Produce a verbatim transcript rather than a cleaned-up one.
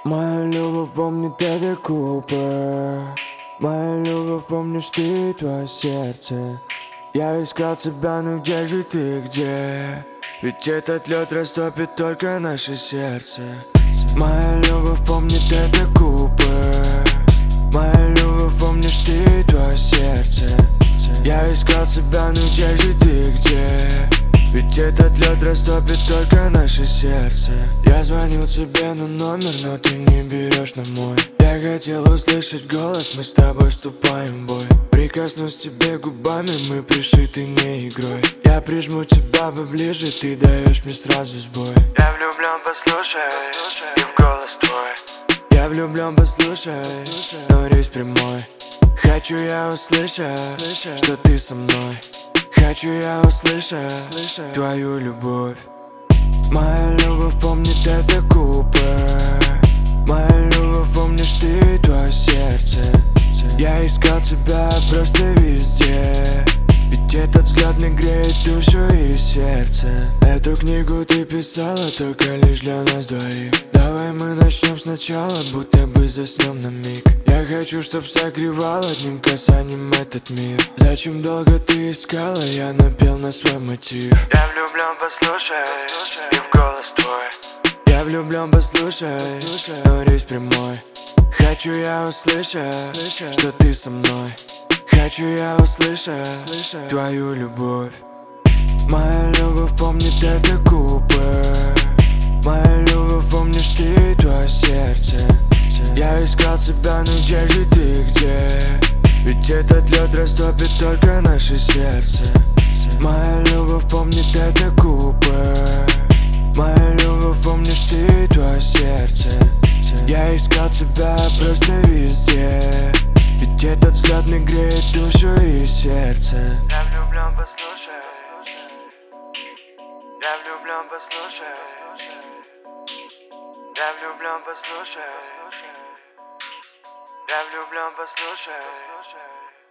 Моя любовь помнит это Купер. Моя любовь, помнишь ты, твое сердце. Я искал тебя, но где же ты, где? Ведь этот лед растопит только наше сердце. Моя любовь помнит это Купер. Моя любовь, помнишь ты, твое сердце. Я искал тебя, но где же ты, где? Ведь этот лед растопит только наше сердце. Я звонил тебе на номер, но ты не берешь на мой. Я хотел услышать голос, мы с тобой вступаем в бой. Прикоснусь тебе губами, мы пришиты не игрой. Я прижму тебя поближе, ты даешь мне сразу сбой. Я влюблен, послушай, и в голос твой. Я влюблен, послушай, но рейс прямой. Хочу я услышать, что ты со мной. Хочу я услышать твою любовь. Моя любовь помнит это Купер. Моя любовь, помнишь ты, твое сердце. Я искал тебя просто везде. Ведь этот взгляд мне греет душу и сердце. Эту книгу ты писала только лишь для нас двоих. Давай мы начнем сначала, будто бы заснем на миг. Я хочу, чтоб согревал одним касанием этот мир. Зачем долго ты искала, я напел на свой мотив. Я влюблен, послушай, и в голос твой. Я влюблен, послушай, но рейс прямой. Хочу я услышать, что ты со мной. Хочу я услышать твою любовь. Моя любовь помнит это Купер. Моя любовь, помнишь ты, твое сердце. Я искал тебя, но где же ты, где? Ведь этот лед растопит только наше сердце. Моя любовь помнит это Купер. Моя любовь, помнишь ты, твое сердце. Я искал тебя просто везде. Ведь этот взгляд мне греет душу и сердце. Я влюблен, послушай. Я влюблен, послушай. Я влюблен, послушай. Я влюблен, послушай.